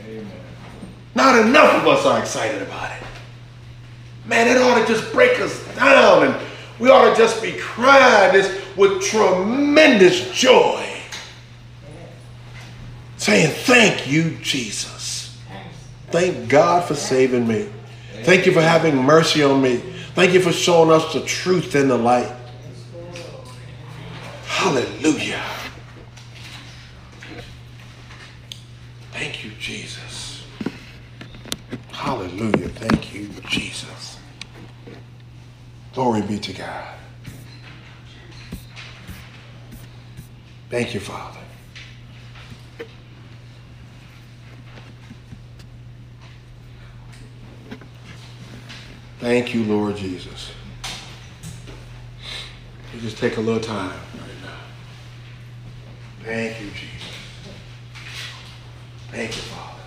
Amen. Not enough of us are excited about it. Man, it ought to just break us down, and we ought to just be crying this with tremendous joy. Saying, thank you, Jesus. Thank God for saving me. Thank you for having mercy on me. Thank you for showing us the truth and the light. Hallelujah. Thank you, Jesus. Hallelujah. Thank you, Jesus. Glory be to God. Thank you, Father. Thank you, Lord Jesus. You just take a little time right now. Thank you, Jesus. Thank you, Father.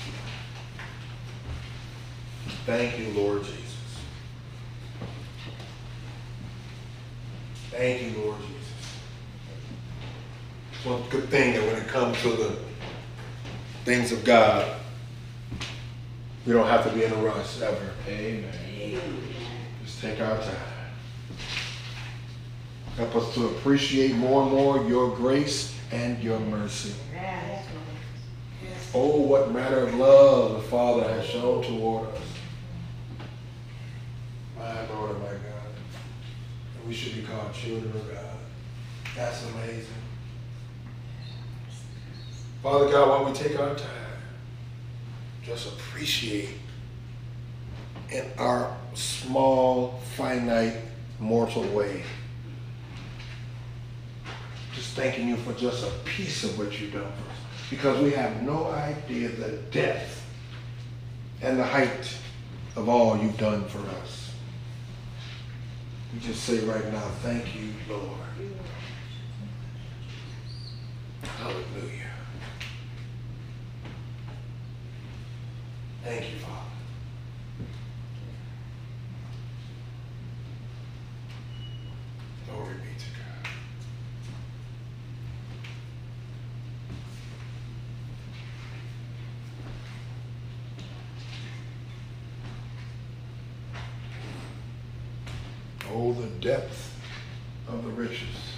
Thank you, Lord Jesus. Thank you, Lord Jesus. It's one good thing that when it comes to the things of God, we don't have to be in a rush ever. Amen. Just take our time. Help us to appreciate more and more your grace and your mercy. Oh, what manner of love the Father has shown toward us. My Lord and my God. And we should be called children of God. That's amazing. Father God, while we take our time, just appreciate in our small, finite, mortal way. Just thanking you for just a piece of what you've done for us. Because we have no idea the depth and the height of all you've done for us. We just say right now, thank you, Lord. Hallelujah. Thank you, Father. Glory be to God. Oh, the depth of the riches,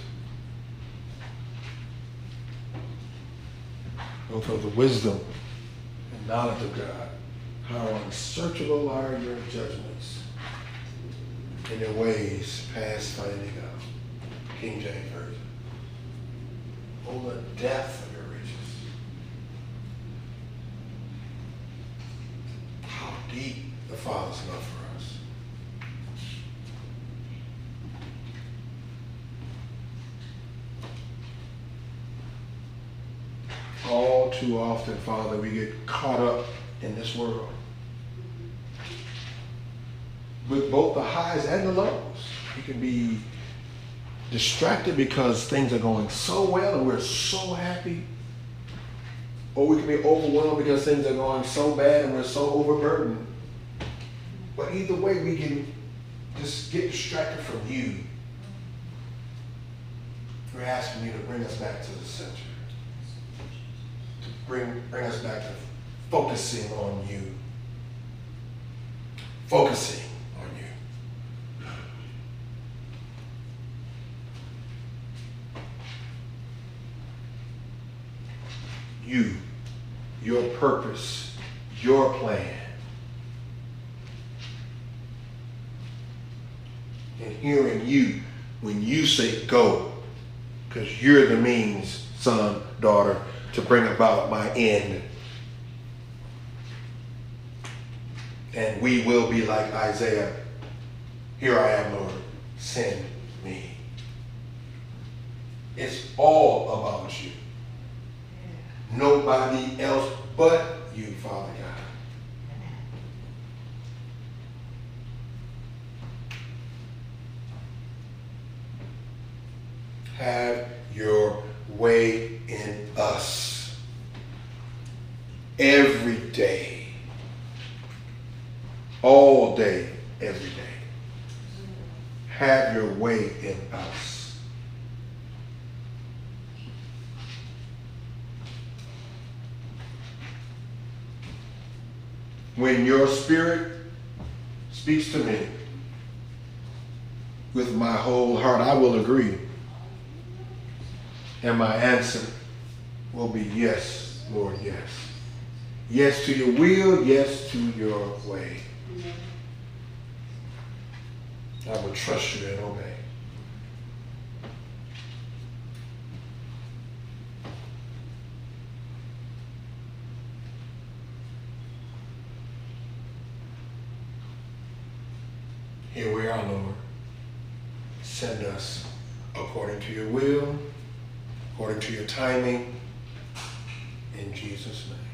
both of the wisdom and knowledge of God. How unsearchable are your judgments, and your ways past finding out. King James Version. Oh, the depth of your riches. How deep the Father's love for us. All too often, Father, we get caught up in this world with both the highs and the lows. We can be distracted because things are going so well and we're so happy. Or we can be overwhelmed because things are going so bad and we're so overburdened. But either way, we can just get distracted from you. We're asking you to bring us back to the center. To bring us back to focusing on you. Focusing on you. You, your purpose, your plan. And hearing you when you say go, because you're the means, son, daughter, to bring about my end. And we will be like Isaiah. Here I am, Lord. Send me. It's all about you. Nobody else but you, Father God. Have your way in us every day, all day, every day. Have your way in us. When your spirit speaks to me with my whole heart, I will agree. And my answer will be yes, Lord, yes. Yes to your will, yes to your way. I will trust you and obey. Here we are, Lord. Send us according to your will, according to your timing, in Jesus' name.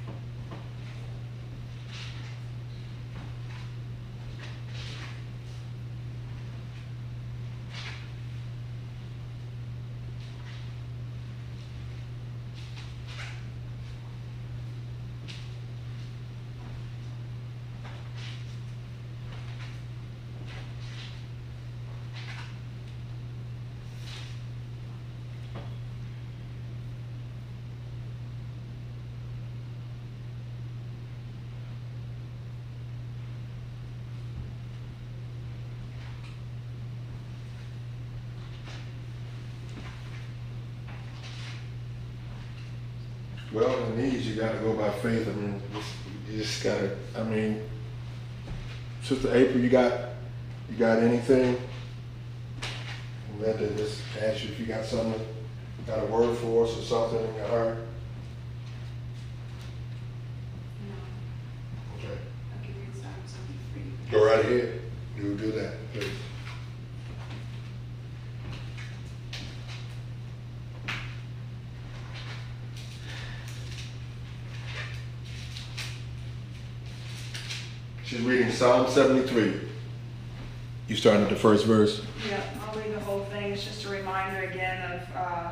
Well, in these, you got to go by faith. I mean, you just got to, I mean, Sister April, you got anything? I'm glad to just ask you if you got something, got a word for us or something in your heart. No. Okay. I'll give you something for you. Go right ahead. You do that, please. She's reading Psalm 73. You starting at the first verse? Yeah, I'll read the whole thing. It's just a reminder again of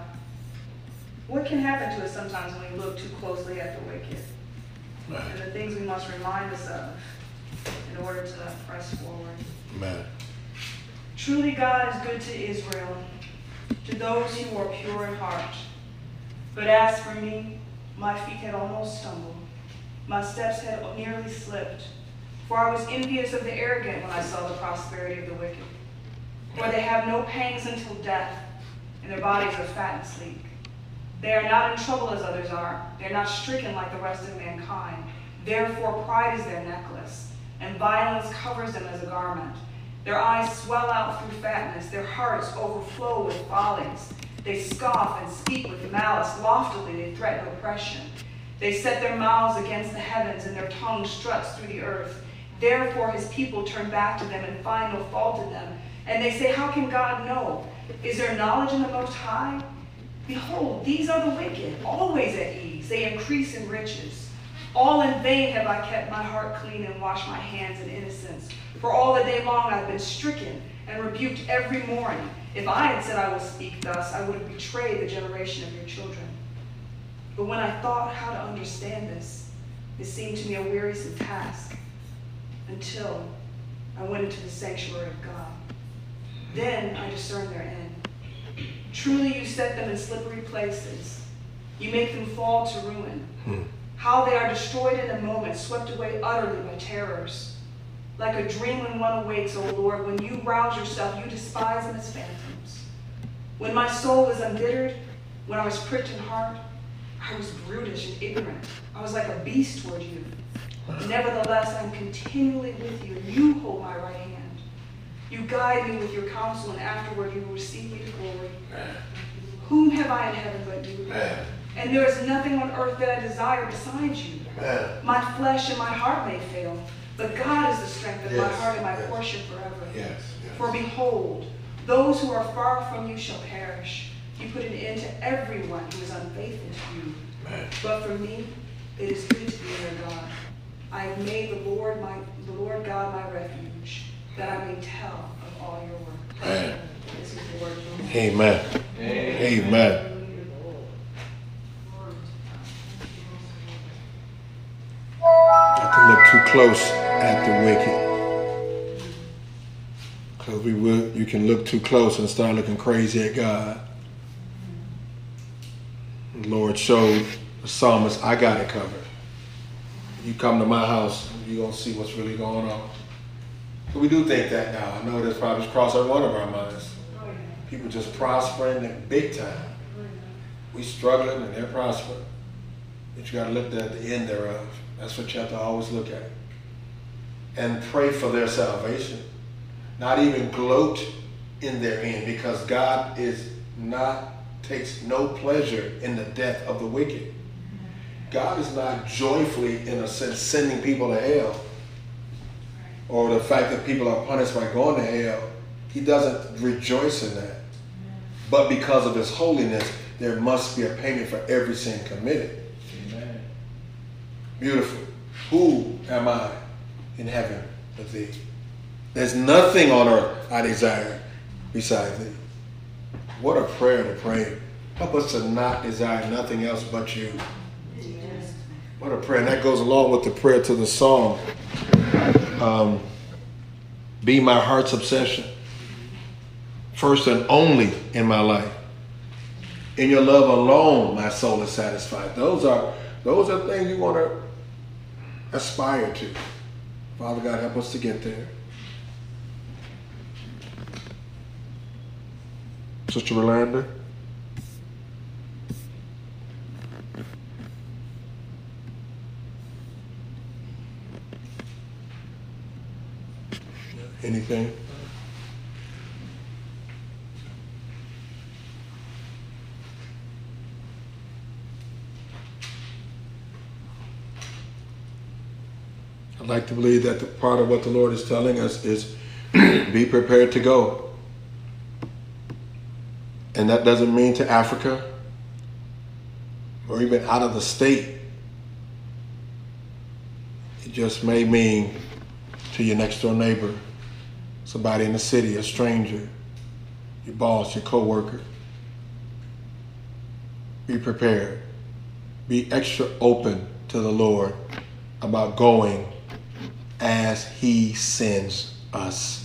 what can happen to us sometimes when we look too closely at the wicked. Right. And the things we must remind us of in order to press forward. Amen. Truly God is good to Israel, to those who are pure in heart. But as for me, my feet had almost stumbled. My steps had nearly slipped. For I was envious of the arrogant when I saw the prosperity of the wicked. For they have no pangs until death, and their bodies are fat and sleek. They are not in trouble as others are. They are not stricken like the rest of mankind. Therefore pride is their necklace, and violence covers them as a garment. Their eyes swell out through fatness. Their hearts overflow with follies. They scoff and speak with malice. Loftily they threaten oppression. They set their mouths against the heavens, and their tongue struts through the earth. Therefore his people turn back to them and find no fault in them. And they say, how can God know? Is there knowledge in the Most High? Behold, these are the wicked, always at ease. They increase in riches. All in vain have I kept my heart clean and washed my hands in innocence. For all the day long I've been stricken and rebuked every morning. If I had said I will speak thus, I would have betrayed the generation of your children. But when I thought how to understand this, it seemed to me a wearisome task, until I went into the sanctuary of God. Then I discerned their end. Truly you set them in slippery places. You make them fall to ruin. How they are destroyed in a moment, swept away utterly by terrors. Like a dream when one awakes, O Lord, when you rouse yourself, you despise them as phantoms. When my soul was embittered, when I was pricked in heart, I was brutish and ignorant. I was like a beast toward you. Nevertheless, I am continually with you, and you hold my right hand. You guide me with your counsel, and afterward you will receive me to glory. Whom have I in heaven but you? And there is nothing on earth that I desire besides you. My flesh and my heart may fail, but God is the strength of my heart and my portion forever. For behold, those who are far from you shall perish. You put an end to everyone who is unfaithful to you. But for me, it is good to be your God. I have made the Lord God my refuge, that I may tell of all your work. This is the word of the Lord. Amen. Amen. Not to look too close at the wicked. Because you can look too close and start looking crazy at God. The Lord showed the psalmist, I got it covered. You come to my house, you're going to see what's really going on. But we do think that now. I know this probably crossed every one of our minds. People just prospering in big time. We struggling and they're prospering. But you got to look at the end thereof. That's what you have to always look at. And pray for their salvation. Not even gloat in their end, because God takes no pleasure in the death of the wicked. God is not joyfully, in a sense, sending people to hell, or the fact that people are punished by going to hell. He doesn't rejoice in that. But because of his holiness, there must be a payment for every sin committed. Amen. Beautiful. Who am I in heaven but thee? There's nothing on earth I desire beside thee. What a prayer to pray. Help us to not desire nothing else but you. Yes. What a prayer. And that goes along with the prayer to the song. Be my heart's obsession. First and only in my life. In your love alone, my soul is satisfied. Those are things you want to aspire to. Father God, help us to get there. Sister Rolanda? Anything? I'd like to believe that the part of what the Lord is telling us is be prepared to go. And that doesn't mean to Africa or even out of the state. It just may mean to your next door neighbor, somebody in the city, a stranger, your boss, your coworker. Be prepared. Be extra open to the Lord about going as he sends us.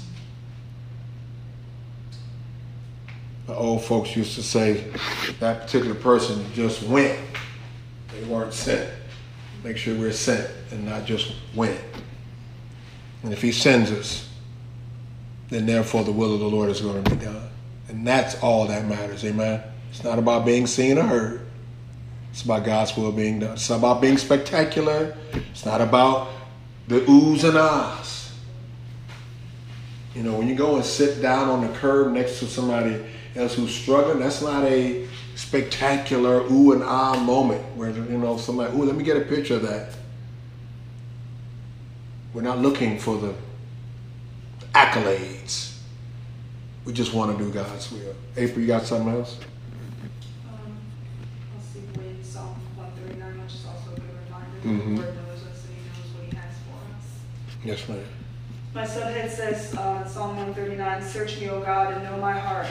The old folks used to say that particular person just went. They weren't sent. Make sure we're sent and not just went. And if he sends us, then therefore the will of the Lord is going to be done. And that's all that matters, amen? It's not about being seen or heard. It's about God's will being done. It's not about being spectacular. It's not about the oohs and ahs. You know, when you go and sit down on the curb next to somebody else who's struggling, that's not a spectacular ooh and ah moment where, you know, somebody, ooh, let me get a picture of that. We're not looking for the accolades. We just want to do God's will. April, you got something else? Let's see, read Psalm 139, which is also a good reminder. Mm-hmm. The Lord knows us and he knows what he has for us. Yes, ma'am. My subhead says, Psalm 139, search me, O God, and know my heart.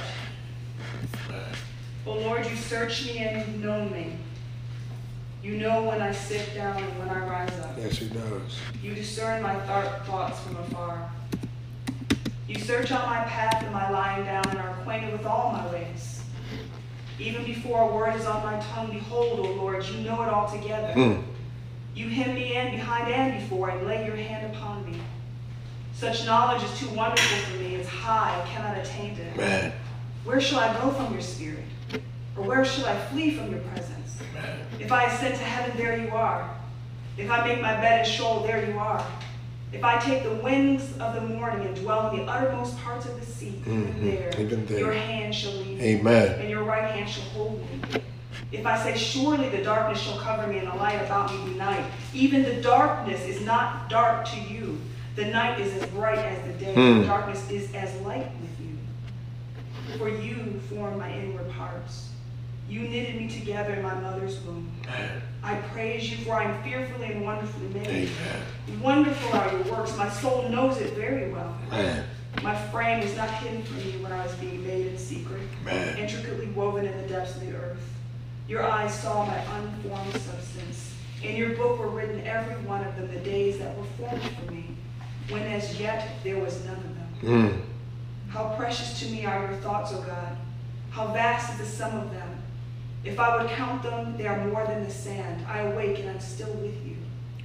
O Lord, you search me and you've known me. You know when I sit down and when I rise up. Yes, he does. You discern my thoughts from afar. You search out my path and my lying down and are acquainted with all my ways. Even before a word is on my tongue, behold, O Lord, you know it altogether. You hem me in behind and before and lay your hand upon me. Such knowledge is too wonderful for me. It's high, I cannot attain it. Man. Where shall I go from your spirit? Or where shall I flee from your presence? Man. If I ascend to heaven, there you are. If I make my bed in Sheol, there you are. If I take the wings of the morning and dwell in the uttermost parts of the sea, even there, your hand shall lead me, and your right hand shall hold me. If I say, surely the darkness shall cover me and the light about me be night, even the darkness is not dark to you. The night is as bright as the day. The darkness is as light with you. For you formed my inward parts. You knitted me together in my mother's womb. I praise you, for I am fearfully and wonderfully made. Wonderful are your works. My soul knows it very well. My frame was not hidden from you when I was being made in secret, intricately woven in the depths of the earth. Your eyes saw my unformed substance. In your book were written every one of them, the days that were formed for me, when as yet there was none of them. How precious to me are your thoughts, O God. How vast is the sum of them. If I would count them, they are more than the sand. I awake and I'm still with you.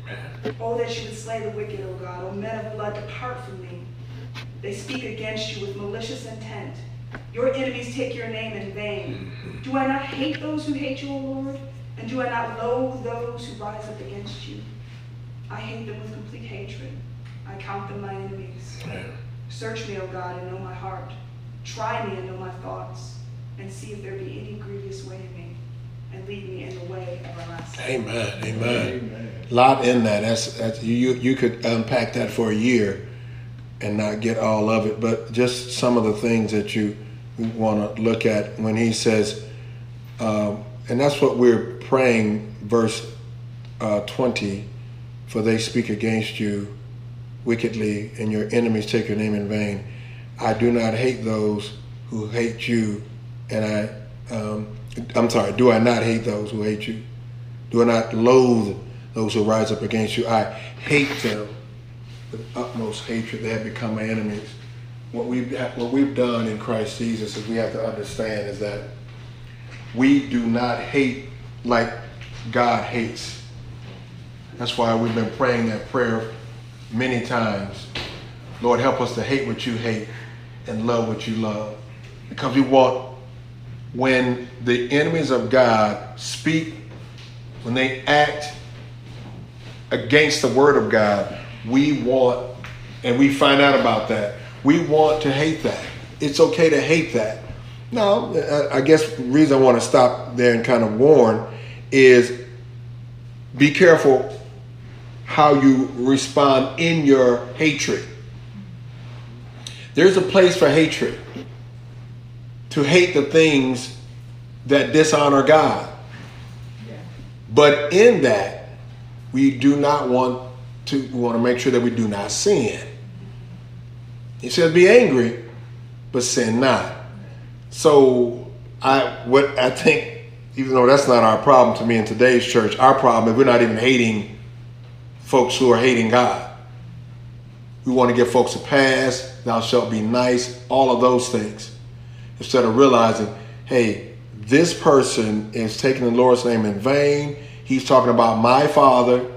Oh, that you would slay the wicked, O God. O men of blood, depart from me. They speak against you with malicious intent. Your enemies take your name in vain. Do I not hate those who hate you, O Lord? And do I not loathe those who rise up against you? I hate them with complete hatred. I count them my enemies. Search me, O God, and know my heart. Try me and know my thoughts, and see if there be any grievous way in me, and lead me in the way everlasting. Amen. Amen. A lot in that. That's you could unpack that for a year and not get all of it, but just some of the things that you want to look at when he says, and that's what we're praying, verse 20, for they speak against you wickedly, and your enemies take your name in vain. I do not hate those who hate you, and do I not hate those who hate you? Do I not loathe those who rise up against you? I hate them with utmost hatred. They have become my enemies. What we've done in Christ Jesus is we have to understand is that we do not hate like God hates. That's why we've been praying that prayer many times. Lord, help us to hate what you hate and love what you love. Because we want, when the enemies of God speak, when they act against the word of God, we want, and we find out about that, we want to hate that. It's okay to hate that. Now, I guess the reason I want to stop there and kind of warn is be careful how you respond in your hatred. There's a place for hatred, to hate the things that dishonor God. But in that, we want to make sure that we do not sin. He says, be angry, but sin not. So I think, even though that's not our problem to me in today's church, our problem is we're not even hating folks who are hating God. We want to give folks a pass, thou shalt be nice, all of those things. Instead of realizing, hey, this person is taking the Lord's name in vain. He's talking about my Father.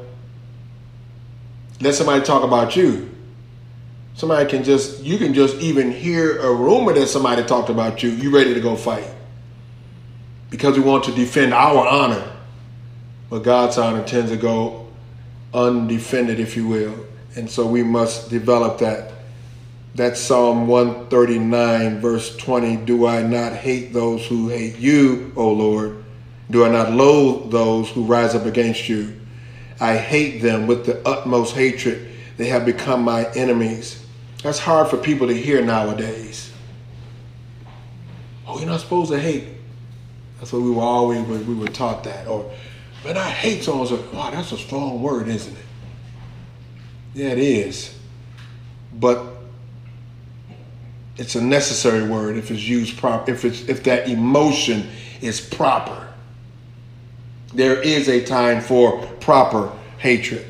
Let somebody talk about you. You can just even hear a rumor that somebody talked about you. You ready to go fight. Because we want to defend our honor. But God's honor tends to go undefended, if you will. And so we must develop that. That's Psalm 139, verse 20. Do I not hate those who hate you, O Lord? Do I not loathe those who rise up against you? I hate them with the utmost hatred. They have become my enemies. That's hard for people to hear nowadays. Oh, you're not supposed to hate. That's what we were taught that. Or, man, I hate someone. So, wow, that's a strong word, isn't it? Yeah, it is. But it's a necessary word if it's used proper, if that emotion is proper. There is a time for proper hatred.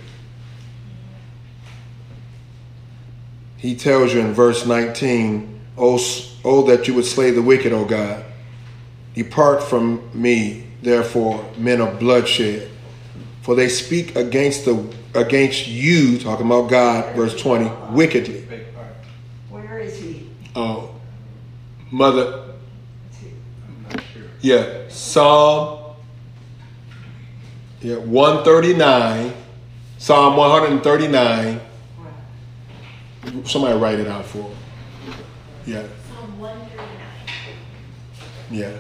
He tells you in verse 19, Oh, that you would slay the wicked, O God. Depart from me, therefore, men of bloodshed. For they speak against you, talking about God, verse 20, wickedly. Where is he? Oh, Mother. I'm not sure. Yeah, Psalm 139. Psalm 139. Somebody write it out for me. Yeah. Psalm 139. Yeah.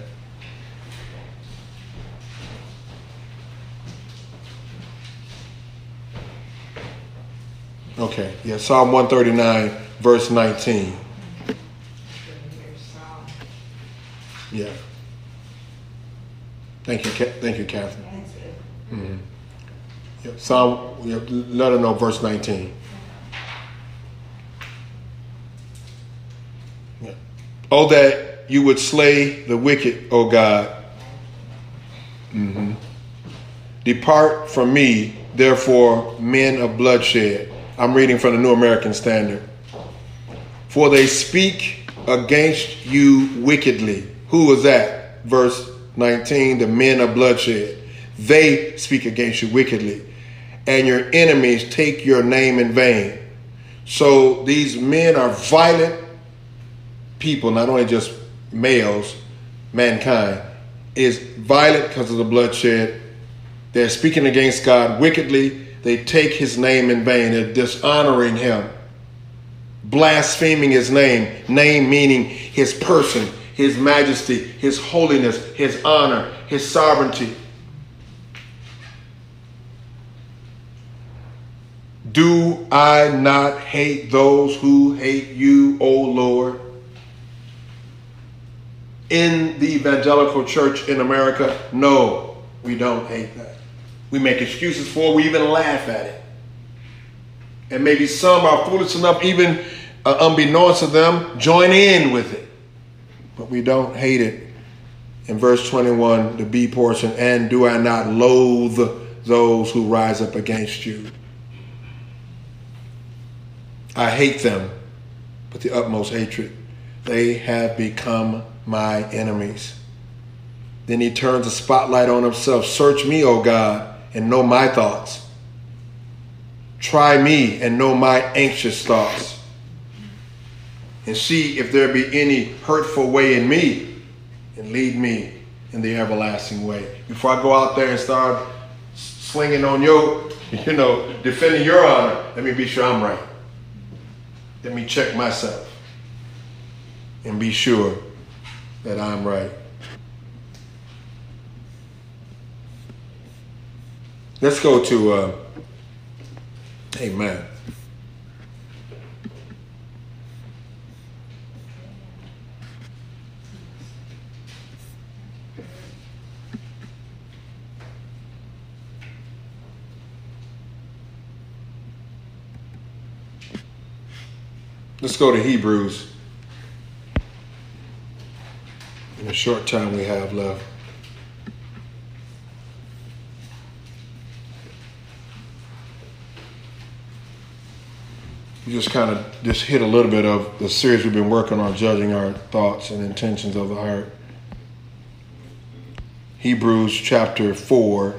Okay. Yeah. Psalm 139, verse 19. Yeah. Thank you, Catherine. Mm-hmm. Yeah. Psalm. Yeah, let her know verse 19. Yeah. Oh, that you would slay the wicked, O God. Mm-hmm. Depart from me, therefore, men of bloodshed. I'm reading from the New American Standard. For they speak against you wickedly. Who was that? Verse 19, the men of bloodshed. They speak against you wickedly. and your enemies take your name in vain. So these men are violent people, not only just males, mankind is violent because of the bloodshed. They're speaking against God wickedly. They take his name in vain. They're dishonoring him, blaspheming his name. Name meaning his person, his majesty, his holiness, his honor, his sovereignty. Do I not hate those who hate you, O Lord? In the evangelical church in America, no, we don't hate that. We make excuses for it. We even laugh at it. And maybe some are foolish enough, even unbeknownst to them, join in with it. But we don't hate it. In verse 21, the B portion, and do I not loathe those who rise up against you? I hate them with the utmost hatred. They have become my enemies. Then he turns the spotlight on himself. Search me, O God, and know my thoughts. Try me and know my anxious thoughts. And see if there be any hurtful way in me, and lead me in the everlasting way. Before I go out there and start swinging on your, defending your honor, let me be sure I'm right. Let me check myself and be sure that I'm right. Let's go to, amen. Let's go to Hebrews in the short time we have left. We just kind of hit a little bit of the series we've been working on, judging our thoughts and intentions of the heart. Hebrews chapter 4.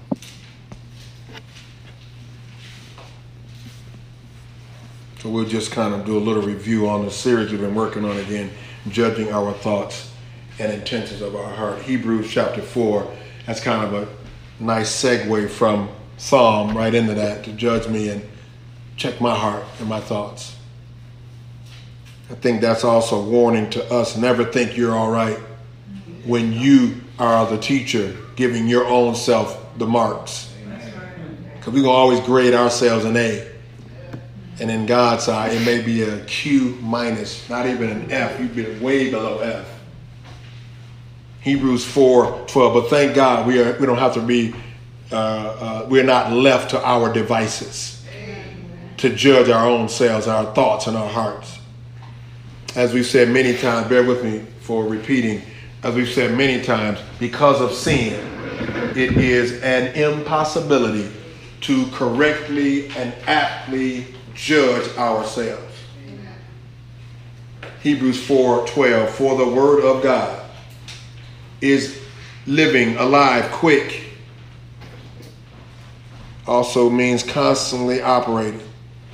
So we'll just kind of do a little review on the series we've been working on again, judging our thoughts and intentions of our heart. Hebrews chapter 4, that's kind of a nice segue from Psalm right into that, to judge me and check my heart and my thoughts. I think that's also a warning to us. Never think you're all right when you are the teacher giving your own self the marks. Because we're going to always grade ourselves an A. And in God's eye, it may be a Q minus, not even an F. You'd be way below F. Hebrews 4:12. But thank God we don't have to be, we're not left to our devices to judge our own selves, our thoughts and our hearts. As we've said many times, bear with me for repeating, as we've said many times, because of sin, it is an impossibility to correctly and aptly judge ourselves. Amen. Hebrews 4:12, for the word of God is living, alive, quick. Also means constantly operating.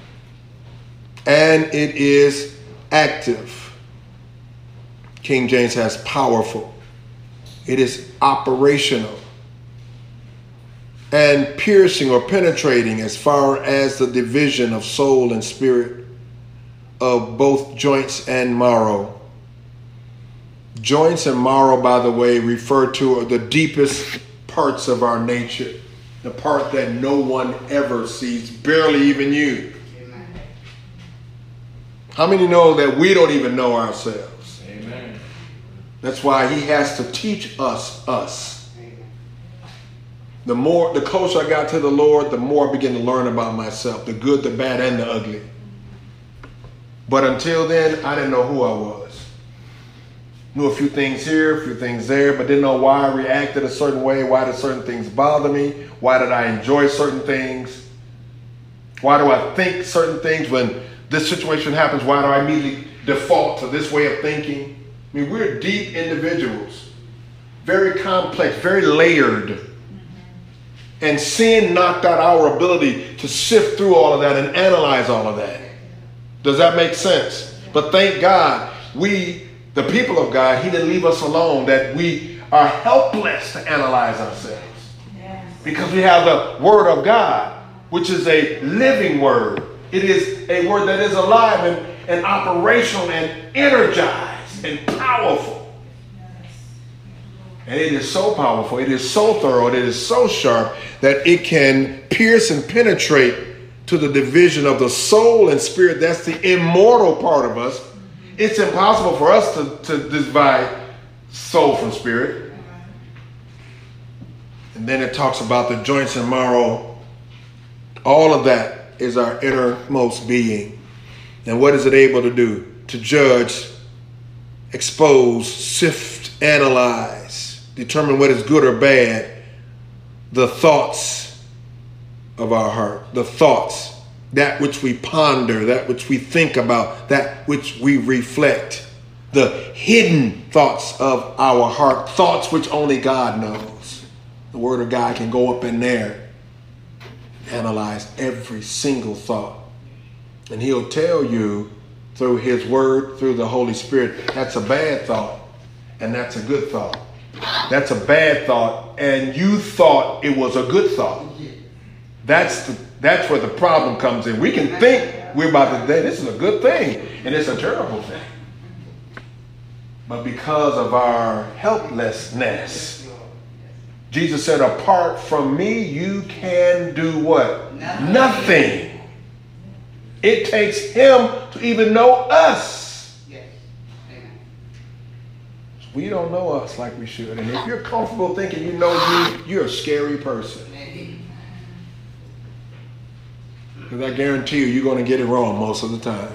And it is active. King James has powerful. It is operational. And piercing or penetrating as far as the division of soul and spirit, of both joints and marrow. Joints and marrow, by the way, refer to the deepest parts of our nature, the part that no one ever sees, barely even you. Amen. How many know that we don't even know ourselves? Amen. That's why he has to teach us. The closer I got to the Lord, the more I began to learn about myself, the good, the bad, and the ugly. But until then, I didn't know who I was. Knew a few things here, a few things there, but didn't know why I reacted a certain way. Why did certain things bother me? Why did I enjoy certain things? Why do I think certain things when this situation happens? Why do I immediately default to this way of thinking? I mean, we're deep individuals, very complex, very layered. And sin knocked out our ability to sift through all of that and analyze all of that. Does that make sense? But thank God, we, the people of God, he didn't leave us alone, that we are helpless to analyze ourselves. Yes. Because we have the Word of God, which is a living word. It is a word that is alive and operational and energized and powerful. And it is so powerful, it is so thorough, it is so sharp that it can pierce and penetrate to the division of the soul and spirit. That's the immortal part of us. It's impossible for us to divide soul from spirit. And then it talks about the joints and marrow. All of that is our innermost being. And what is it able to do? To judge, expose, sift, analyze, determine what is good or bad, the thoughts of our heart, the thoughts, that which we ponder, that which we think about, that which we reflect, the hidden thoughts of our heart, thoughts which only God knows. The Word of God can go up in there, analyze every single thought. And he'll tell you through his Word, through the Holy Spirit, that's a bad thought and that's a good thought. That's a bad thought and you thought it was a good thought. That's where the problem comes in. We can think we're about to say this is a good thing and it's a terrible thing. But because of our helplessness, Jesus said, apart from me, you can do what? Nothing. It takes him to even know us. We don't know us like we should. And if you're comfortable thinking you know you, you're a scary person. Because I guarantee you're going to get it wrong most of the time.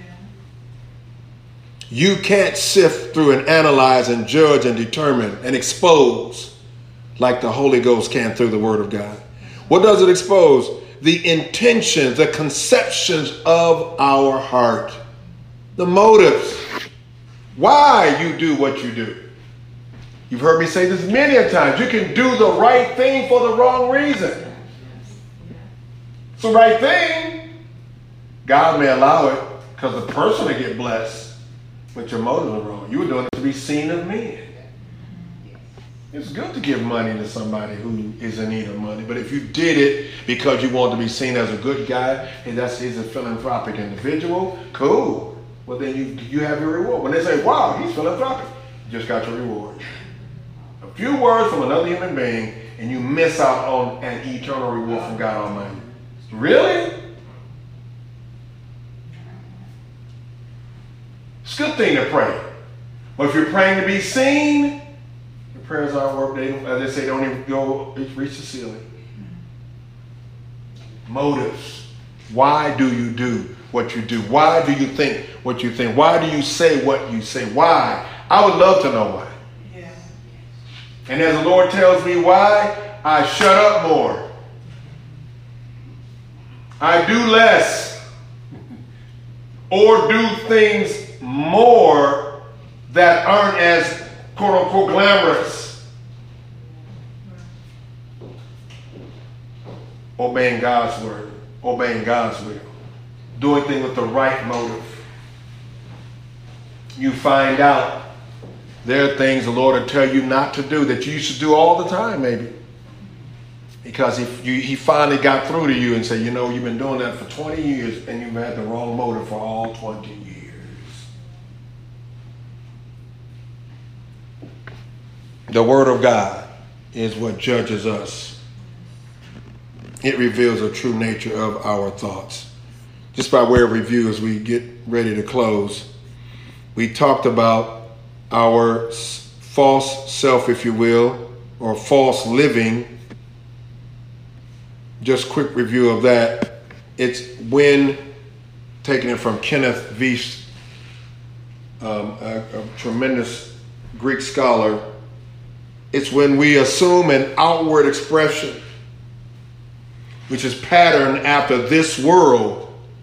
You can't sift through and analyze and judge and determine and expose like the Holy Ghost can through the Word of God. What does it expose? The intentions, the conceptions of our heart, the motives, why you do what you do. You've heard me say this many a times. You can do the right thing for the wrong reason. It's the right thing. God may allow it because the person will get blessed, but your motives are wrong. You were doing it to be seen of men. It's good to give money to somebody who is in need of money, but if you did it because you want to be seen as a good guy, and he's a philanthropic individual, cool. Well, then you have your reward. When they say, wow, he's philanthropic, you just got your reward. A few words from another human being, and you miss out on an eternal reward from God Almighty. Really? It's a good thing to pray. But if you're praying to be seen, your prayers aren't work. As they say, don't even go reach the ceiling. Motives. Why do you do what you do? Why do you think what you think? Why do you say what you say? Why? I would love to know why. Yeah. And as the Lord tells me why, I shut up more. I do less. Or do things more that aren't as quote unquote glamorous. Obeying God's word. Obeying God's will. Doing things with the right motive. You find out there are things the Lord will tell you not to do that you used to do all the time, maybe. Because he finally got through to you and said, you know, you've been doing that for 20 years and you've had the wrong motive for all 20 years. The Word of God is what judges us. It reveals the true nature of our thoughts. Just by way of review as we get ready to close, we talked about our false self, if you will, or false living. Just quick review of that. It's when, taking it from Kenneth Wiest, a tremendous Greek scholar, it's when we assume an outward expression which is patterned after this world,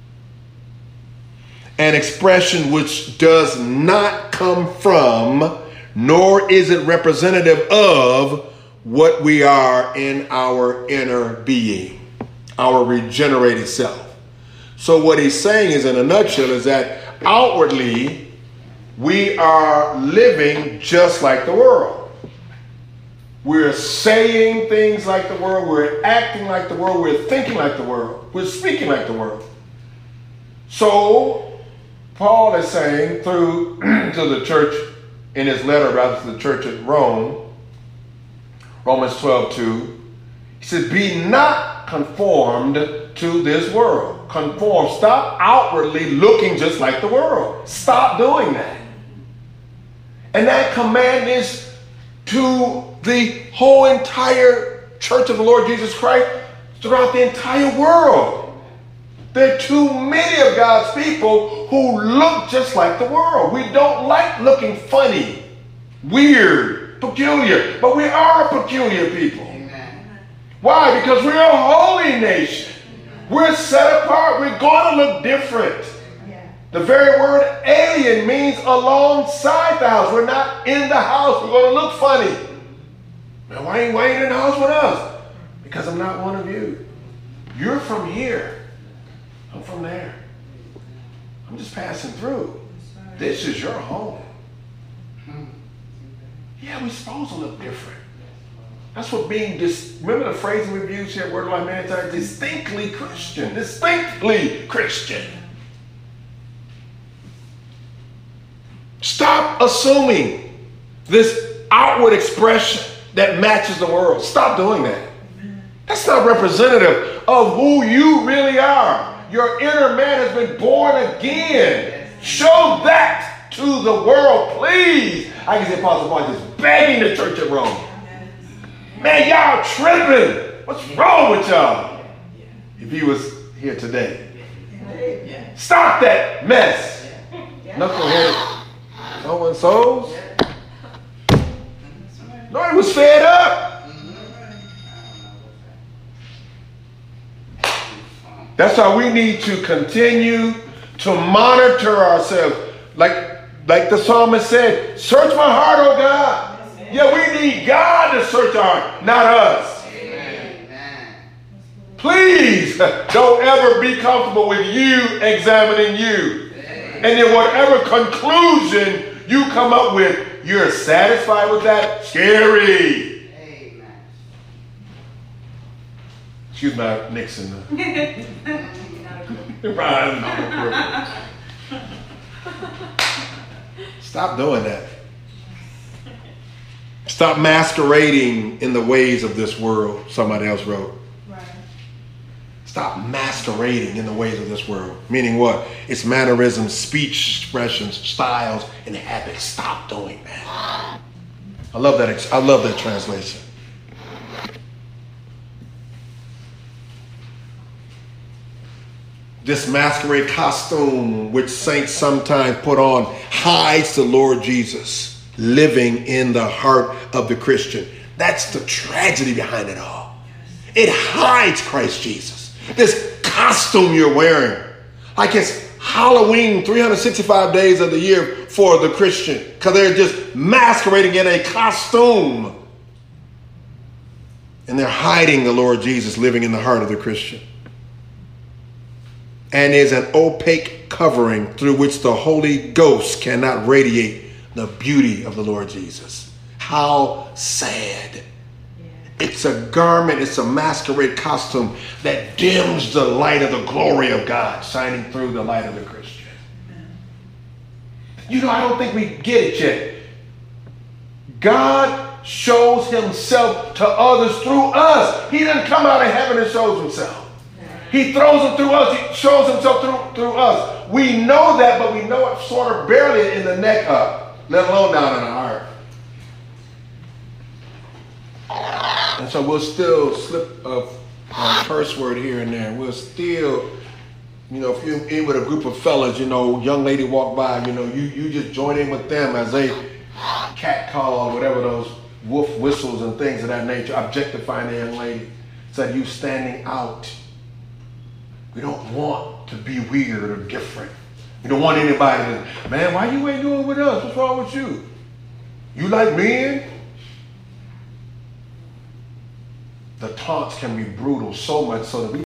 an expression which does not come from, nor is it representative of, what we are in our inner being, our regenerated self. So what he's saying is, in a nutshell, is that outwardly we are living just like the world. We're saying things like the world. We're acting like the world. We're thinking like the world. We're speaking like the world. So Paul is saying through to the church, in his letter rather to the church at Rome, Romans 12:2, he says, be not conformed to this world. Conform. Stop outwardly looking just like the world. Stop doing that. And that command is to the whole entire church of the Lord Jesus Christ throughout the entire world. There are too many of God's people who look just like the world. We don't like looking funny, weird, peculiar, but we are a peculiar people. Amen. Why? Because we're a holy nation. We're set apart. We're going to look different. Yeah. The very word alien means alongside the house. We're not in the house. We're going to look funny. Man, why ain't in the house with us? Because I'm not one of you. You're from here. I'm from there. I'm just passing through. This is your home. Yeah, we're supposed to look different. That's what being, remember the phrase we've used here at Word of Life Mankind? Distinctly Christian. Distinctly Christian. Stop assuming this outward expression that matches the world. Stop doing that. That's not representative of who you really are. Your inner man has been born again. Show that to the world, please. I can see Apostle Paul just begging the church at Rome. Man, y'all tripping. What's wrong with y'all? If he was here today. Stop that mess. Knucklehead. So-and-so's. No, he was fed up. That's why we need to continue to monitor ourselves. Like the psalmist said, search my heart, oh God. Yeah, we need God to search our heart, not us. Amen. Please don't ever be comfortable with you examining you. Amen. And then whatever conclusion you come up with, you're satisfied with that? Scary. Excuse my Nixon. Stop doing that. Stop masquerading in the ways of this world, somebody else wrote. Right. Stop masquerading in the ways of this world. Meaning what? It's mannerisms, speech expressions, styles, and habits. Stop doing that. I love that translation. This masquerade costume, which saints sometimes put on, hides the Lord Jesus living in the heart of the Christian. That's the tragedy behind it all. It hides Christ Jesus. This costume you're wearing, like it's Halloween 365 days of the year for the Christian, because they're just masquerading in a costume. And they're hiding the Lord Jesus living in the heart of the Christian. And is an opaque covering through which the Holy Ghost cannot radiate the beauty of the Lord Jesus. How sad. Yeah. It's a garment, it's a masquerade costume that dims the light of the glory of God shining through the light of the Christian. Amen. I don't think we get it yet. God shows himself to others through us. He didn't come out of heaven and shows himself. He throws it through us. He shows himself through us. We know that, but we know it sort of barely in the neck up, let alone down in the heart. And so we'll still slip a curse word here and there. We'll still, if you're in with a group of fellas, young lady walk by, you just join in with them as they catcall, whatever those wolf whistles and things of that nature, objectifying the young lady. So you standing out. We don't want to be weird or different. We don't want anybody to, man, why you ain't doing with us? What's wrong with you? You like men? the taunts can be brutal so much so that we